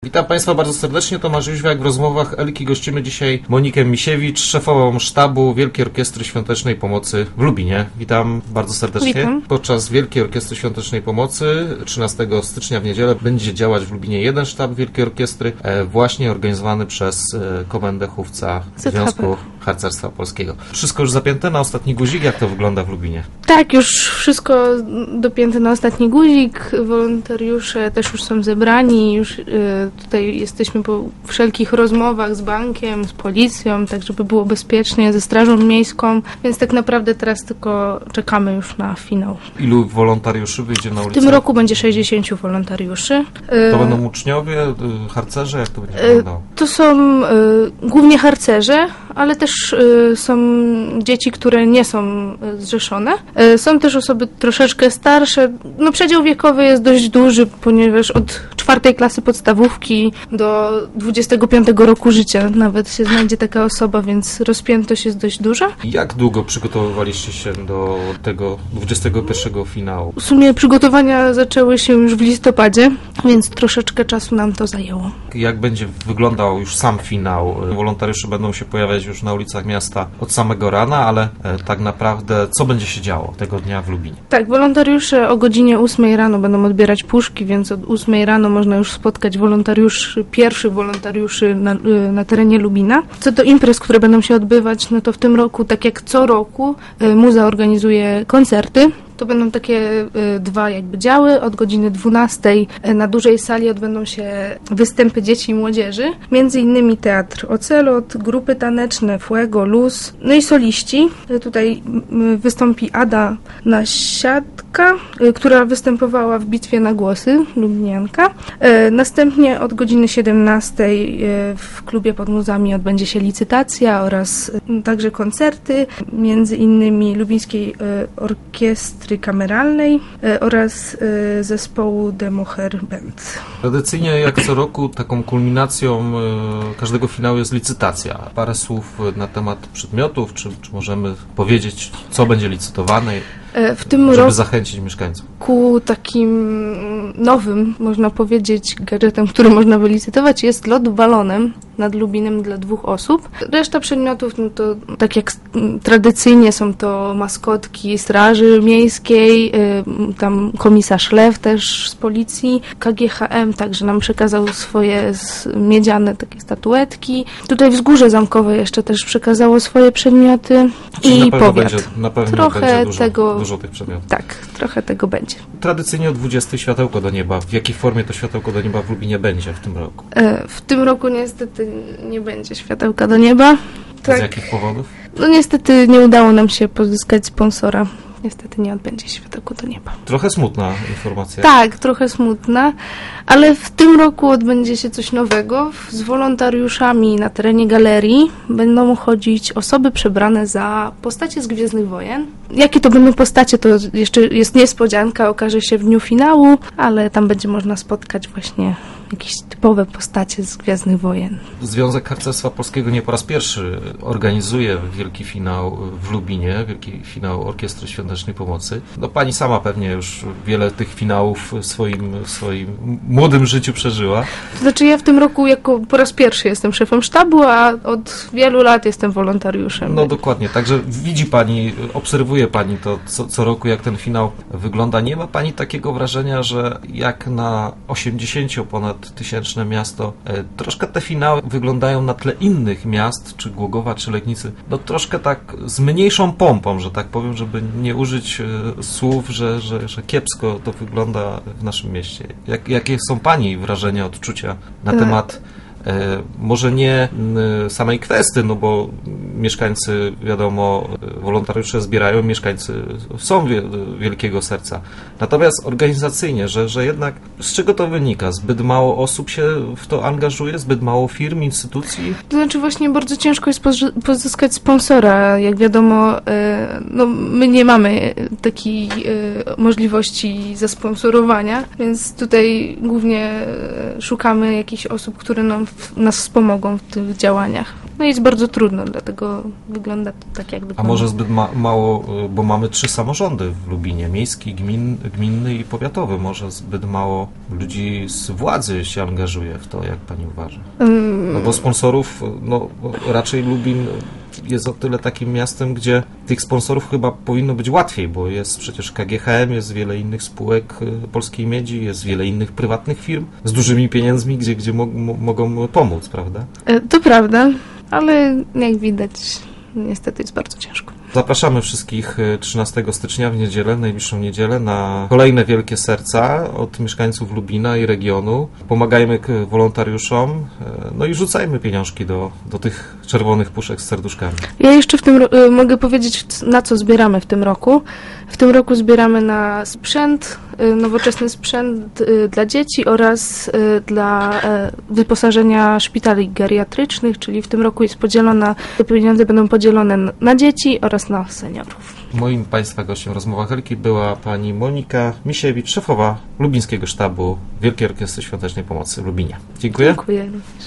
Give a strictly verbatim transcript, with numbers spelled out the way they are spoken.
Witam Państwa bardzo serdecznie, Tomasz Jóźwiak. W rozmowach Elki gościmy dzisiaj Monikę Misiewicz, szefową sztabu Wielkiej Orkiestry Świątecznej Pomocy w Lubinie. Witam bardzo serdecznie. Witam. Podczas Wielkiej Orkiestry Świątecznej Pomocy trzynastego stycznia w niedzielę będzie działać w Lubinie jeden sztab Wielkiej Orkiestry, właśnie organizowany przez Komendę Chówca Związku Harcerstwa Polskiego. Wszystko już zapięte na ostatni guzik? Jak to wygląda w Lubinie? Tak, już wszystko dopięte na ostatni guzik. Wolontariusze też już są zebrani. Już y, tutaj jesteśmy po wszelkich rozmowach z bankiem, z policją, tak żeby było bezpiecznie, ze Strażą Miejską, więc tak naprawdę teraz tylko czekamy już na finał. Ilu wolontariuszy wyjdzie na ulicę? W tym roku będzie sześćdziesięciu wolontariuszy. To będą uczniowie, harcerze? Jak to będzie wyglądało? To są y, głównie harcerze, ale też y, są dzieci, które nie są y, zrzeszone. Y, są też osoby troszeczkę starsze. No przedział wiekowy jest dość duży, ponieważ od czwartej klasy podstawówki do dwudziestego piątego roku życia nawet się znajdzie taka osoba, więc rozpiętość jest dość duża. Jak długo przygotowywaliście się do tego dwudziestego pierwszego finału? W sumie przygotowania zaczęły się już w listopadzie, więc troszeczkę czasu nam to zajęło. Jak będzie wyglądał już sam finał? Wolontariusze będą się pojawiać już na ulicach miasta od samego rana, ale e, tak naprawdę co będzie się działo tego dnia w Lubinie? Tak, wolontariusze o godzinie ósmej rano będą odbierać puszki, więc od ósmej rano można już spotkać wolontariuszy, pierwszych wolontariuszy na, na terenie Lubina. Co do imprez, które będą się odbywać, no to w tym roku, tak jak co roku, Muza organizuje koncerty. To będą takie y, dwa jakby działy. Od godziny dwunastej na dużej sali odbędą się występy dzieci i młodzieży. Między innymi teatr Ocelot, grupy taneczne Fuego, Luz, no i soliści. Y, tutaj y, wystąpi Ada Nasiadka, y, która występowała w Bitwie na Głosy, Lubnianka. Y, następnie od godziny siedemnastej y, w klubie pod Muzami odbędzie się licytacja oraz y, także koncerty, między innymi Lubińskiej y, Orkiestry Kameralnej y, oraz y, zespołu Demoher Band. Tradycyjnie jak co roku taką kulminacją y, każdego finału jest licytacja. Parę słów na temat przedmiotów, czy, czy możemy powiedzieć, co będzie licytowane, W tym żeby roku zachęcić mieszkańców. ku takim nowym, można powiedzieć, gadżetem, który można wylicytować, jest lot balonem nad Lubinem dla dwóch osób. Reszta przedmiotów, no to tak jak tradycyjnie są to maskotki Straży Miejskiej, y, tam komisarz Lew też z policji, K G H M także nam przekazał swoje miedziane takie statuetki. Tutaj Wzgórze Zamkowe jeszcze też przekazało swoje przedmioty. Czyli i na pewno powiat. Będzie, na pewno Trochę będzie dużo, tego, dużo tych przedmiotów. Tak, trochę tego będzie. Tradycyjnie o dwudziestej światełko do nieba. W jakiej formie to światełko do nieba w Lubinie będzie w tym roku? E, w tym roku niestety nie będzie światełka do nieba. Tak. Z jakich powodów? No niestety nie udało nam się pozyskać sponsora. Niestety nie odbędzie światełko do nieba. Trochę smutna informacja. Tak, trochę smutna, ale w tym roku odbędzie się coś nowego. Z wolontariuszami na terenie galerii będą chodzić osoby przebrane za postacie z Gwiezdnych Wojen. Jakie to będą postacie, to jeszcze jest niespodzianka, okaże się w dniu finału, ale tam będzie można spotkać właśnie jakieś typowe postacie z Gwiezdnych Wojen. Związek Harcerstwa Polskiego nie po raz pierwszy organizuje wielki finał w Lubinie, wielki finał Orkiestry Świątecznej Pomocy. No pani sama pewnie już wiele tych finałów w swoim, w swoim młodym życiu przeżyła. To znaczy ja w tym roku jako po raz pierwszy jestem szefem sztabu, a od wielu lat jestem wolontariuszem. No dokładnie, także widzi pani, obserwuje pani to co, co roku, jak ten finał wygląda. Nie ma pani takiego wrażenia, że jak na osiemdziesięcio ponad tysięczne miasto, e, troszkę te finały wyglądają na tle innych miast, czy Głogowa, czy Legnicy, no troszkę tak z mniejszą pompą, że tak powiem, żeby nie użyć e, słów, że, że, że kiepsko to wygląda w naszym mieście. Jak, jakie są pani wrażenia, odczucia na temat E, może nie e, samej kwestii, no bo mieszkańcy, wiadomo, wolontariusze zbierają, mieszkańcy są wie, wielkiego serca. Natomiast organizacyjnie, że, że jednak z czego to wynika? Zbyt mało osób się w to angażuje? Zbyt mało firm, instytucji? To znaczy właśnie bardzo ciężko jest pozyskać sponsora. Jak wiadomo, e, no my nie mamy takiej e, możliwości zasponsorowania, więc tutaj głównie szukamy jakichś osób, które nam nas wspomogą w tych działaniach. No i jest bardzo trudno, dlatego wygląda to tak, jak wygląda. A może zbyt ma mało, bo mamy trzy samorządy w Lubinie, miejski, gmin, gminny i powiatowy. Może zbyt mało ludzi z władzy się angażuje w to, jak pani uważa? No bo sponsorów, no raczej Lubin jest o tyle takim miastem, gdzie tych sponsorów chyba powinno być łatwiej, bo jest przecież K G H M, jest wiele innych spółek Polskiej Miedzi, jest wiele innych prywatnych firm z dużymi pieniędzmi, gdzie, gdzie mo mogą pomóc, prawda? To prawda, ale jak widać, niestety jest bardzo ciężko. Zapraszamy wszystkich trzynastego stycznia w niedzielę, najbliższą niedzielę, na kolejne Wielkie Serca od mieszkańców Lubina i regionu. Pomagajmy wolontariuszom, no i rzucajmy pieniążki do, do tych czerwonych puszek z serduszkami. Ja jeszcze w tym y, mogę powiedzieć, na co zbieramy w tym roku. W tym roku zbieramy na sprzęt, y, nowoczesny sprzęt y, dla dzieci oraz y, dla y, wyposażenia szpitali geriatrycznych, czyli w tym roku jest podzielona, te pieniądze będą podzielone na, na dzieci oraz na seniorów. Moim Państwa gościem rozmowa Helki była pani Monika Misiewicz, szefowa Lubińskiego Sztabu Wielkiej Orkiestry Świątecznej Pomocy w Lubinie. Dziękuję. Dziękuję również.